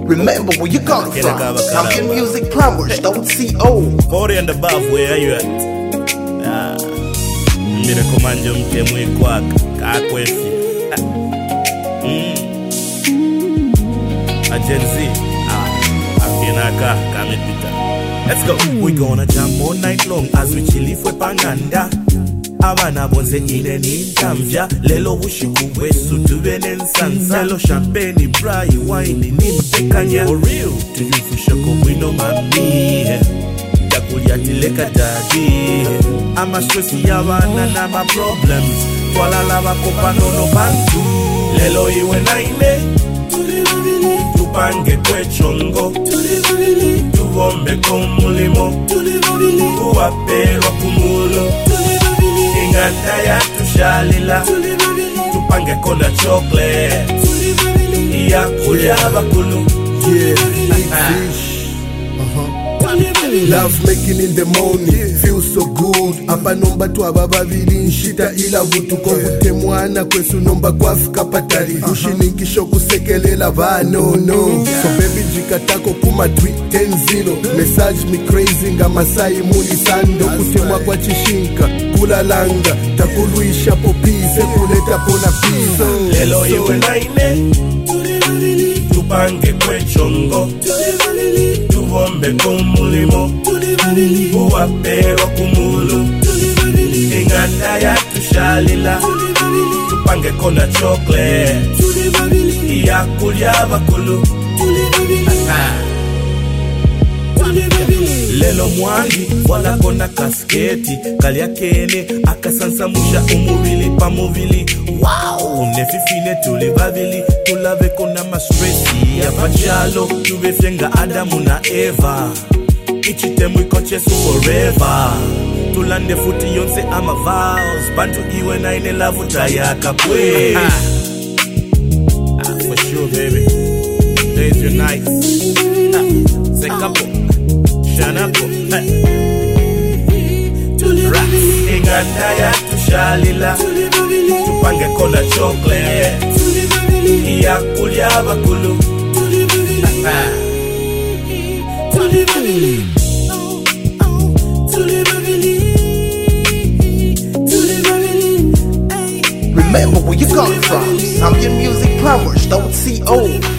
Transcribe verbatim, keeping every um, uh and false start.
Remember where you come from. Champion Music Plumbers, don't C O. forty and above, where are you at? Ah, mira komanje mke mwikwaka kakwefi. Mm. A Gen Z. Ah, afinaka kamepita. Let's go. We gonna jam all night long as we chili fwe panganda. Abana bonze ine nintamvya. Lelo bushiku wesu tuwe nensansa. Lelo champagne, brai, wine, nimpekanya. For real, tuyufusha kumwino mami. Yakulia tileka daddy. Ama stressi yabana na ma problems. Twala lava kopa nono bantu. Lelo iwe naine. Tupange kwe chongo. Tuvombe kumulimo. Tuwapelwa kumulo. Inganda ya tushalila. Tupange kona chocolate. Iya kulia bakulu. Yeah, love making in the morning, feels so good. Apa nomba tu abababili nshita ila vutu Kongute mwana kwesu nomba kwa fika patari Ushinikisho kusekelela ba no no So baby jikatako kuma tweet ten zero Message me crazy nga masai muni sando Kutemwa kwa chishinka, kula langa Takuluisha popise, kuleta pona piso Lelo iwe naine Tupange kwe chongo Tuvombe kumulimo Uwapelwa kumulu Inganda ya tushalila Tupange kona chocolate Iya kulia bakulu Lelo mwangi wala kona kasketi Kalia kene akasansamusha umuvili pa muvili Wow, nefifine tulibavili Tulave kona mastresi ya pachalo Tuvefyenga Adamu na Eva Ichitemu ikochesu forever Tulande futi yonse ama vows Bantu iwe na ine lavu tayaka kwe ah, for sure baby Days your nights ah, Sekapo Shanako Rats Inganda ya tushalila Tupange kona chocolate Iya kulia bakulu Remember where you come from. Champion Music Plumbers, don't C O.